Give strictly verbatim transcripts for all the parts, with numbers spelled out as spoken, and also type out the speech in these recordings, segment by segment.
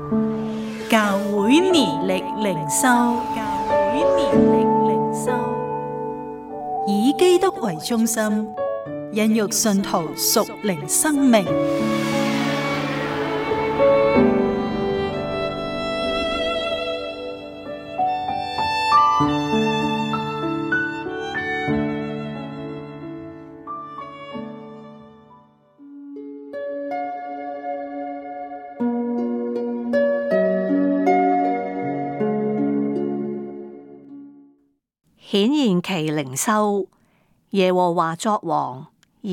教會年曆靈修，教會年曆靈修，以基督為中心，孕育信徒屬靈生命。 顯現期靈修，耶和華作王二。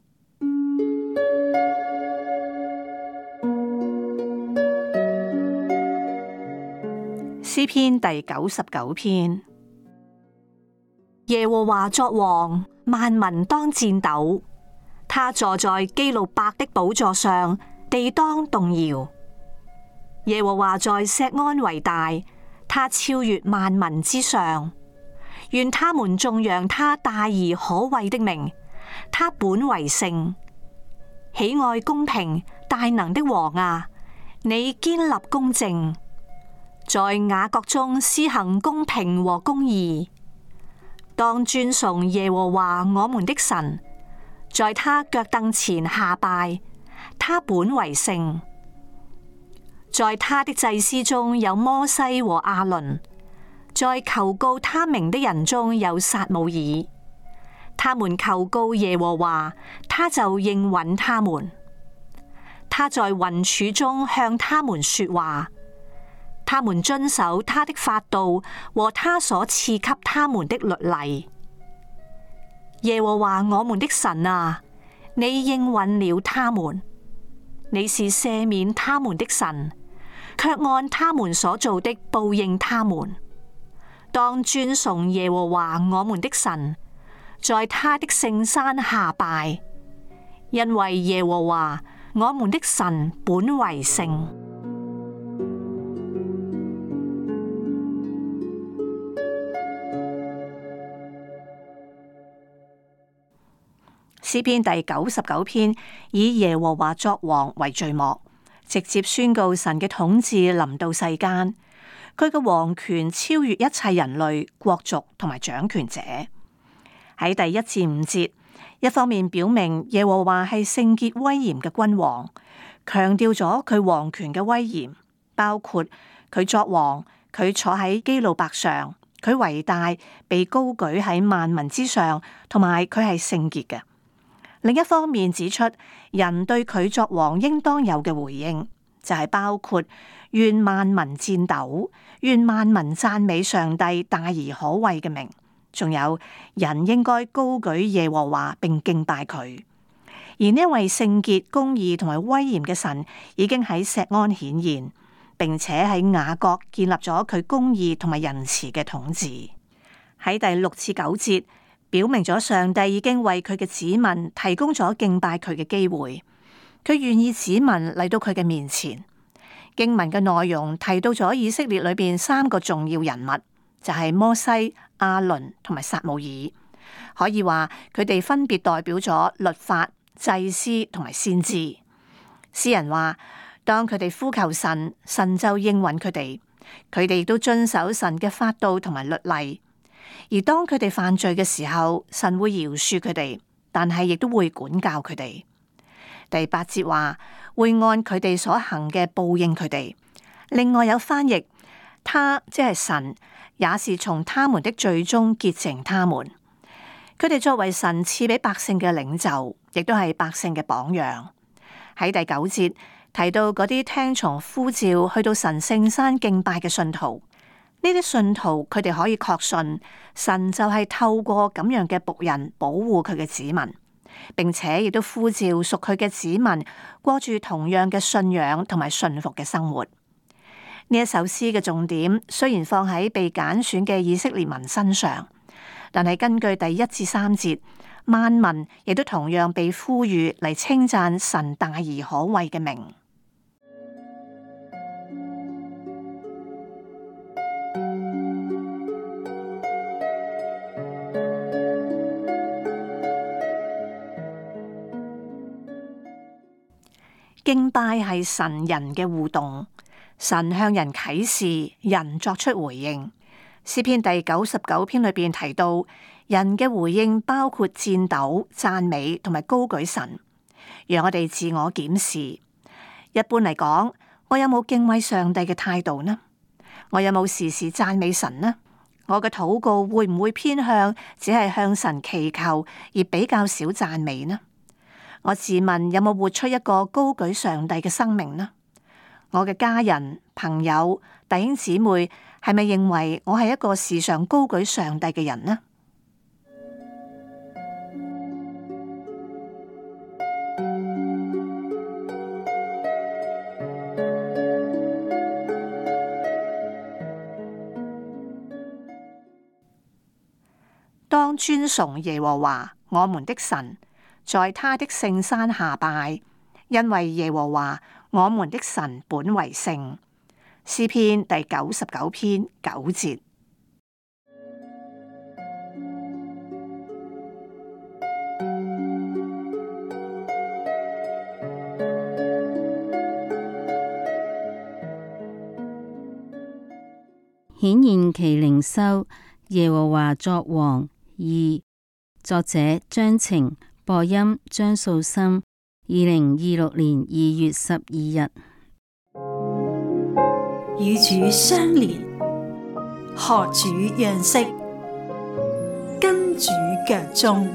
詩篇第九十九篇。耶和華作王，萬民當戰抖。他坐在基路伯的寶座上，地當動搖。耶和華在錫安為大，他超越萬民之上。願他們頌揚他大而可畏的名，他本為聖，喜愛公平大能的王啊，你堅立公正，在雅各中施行公平和公義。當尊崇耶和華我們的神，在他腳凳前下拜，他本為聖。在他的祭司中有摩西和亞倫，在求告他名的人中有撒母耳，他們求告耶和華，他就應允他們。他在雲柱中向他們說話，他們遵守他的法度和他所賜給他們的律例。耶和華我們的神啊，你應允了他們，你是赦免他們的神，卻按他們所做的報應他們。當尊崇耶和華我們的神，在他的聖山下拜，因為耶和華我們的神本為聖。詩篇第九十九篇以耶和華作王為序幕，直接宣告神嘅統治臨到世間。佢嘅王權超越一切人類、國族同埋掌權者。喺第一至五節，一方面表明耶和華係聖潔威嚴嘅君王，強調咗佢王權嘅威嚴，包括佢作王，佢坐喺基路伯上，佢為大，被高舉喺萬民之上，同埋佢係聖潔嘅。另一方面指出人對佢作王應當有嘅回應，就係包括願萬民戰抖，願萬民讚美上帝大而可畏嘅名，仲有人應該高舉耶和華並敬拜佢。而呢位聖潔、公義同埋威嚴嘅神已經喺錫安顯現，並且喺雅各建立咗佢公義同埋仁慈嘅統治。喺第六至九節，表明咗上帝已經為佢嘅子民提供咗敬拜佢嘅機會，佢願意子民嚟到佢嘅面前。經文嘅內容提到咗以色列裏邊三個重要人物，就係摩西、亞倫同埋撒母耳。可以話佢哋分別代表咗律法、祭司同埋先知。詩人話，當佢哋呼求神，神就應允佢哋，佢哋亦都遵守神嘅法度同埋律例。而當佢哋犯罪嘅時候，神會饒恕佢哋，但係亦都會管教佢哋。第八節話，會按佢哋所行嘅報應佢哋。另外有翻譯，他即係神，也是從他們的罪中潔淨他們。佢哋作為神賜俾百姓嘅領袖，亦都係百姓嘅榜樣。喺第九節提到嗰啲聽從呼召去到神聖山敬拜嘅信徒，呢啲信徒佢哋可以確信神就係透過咁樣嘅僕人保護佢嘅子民。並且亦都呼召屬佢嘅子民過住同樣嘅信仰同埋順服嘅生活。呢一首詩嘅重點雖然放喺被揀選嘅以色列民身上，但係根據第一至三節，萬民亦都同樣被呼籲嚟稱讚神大而可畏嘅名。敬拜係神人嘅互動， 神向人啟示，人作出回應。詩篇第九十九篇裏邊提到，人嘅回應包括顫抖、讚美同埋高舉神，讓我哋自我檢視。一般嚟講，我有冇敬畏上帝嘅態度呢？我有冇時時讚美神呢？我嘅禱告會唔會偏向只係向神祈求，而比較少讚美呢？我自問有冇活出一個高舉上帝嘅生命呢？我嘅家人、朋友、弟兄姊妹係咪認為我係一個時常高舉上帝嘅人呢？當尊崇耶和華我們的神，在他的聖山下拜，因為耶和華我們的神本為聖。詩篇第九十九篇九節。 顯現其靈修，耶和華作王。二，作者張晴，播音張素心。二零二六年二月十二日。 與主相連，學主樣式，跟主腳蹤，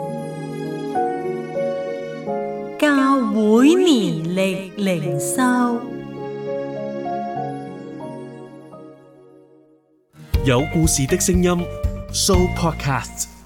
教會年曆靈修， 有故事的聲音 Show Podcast。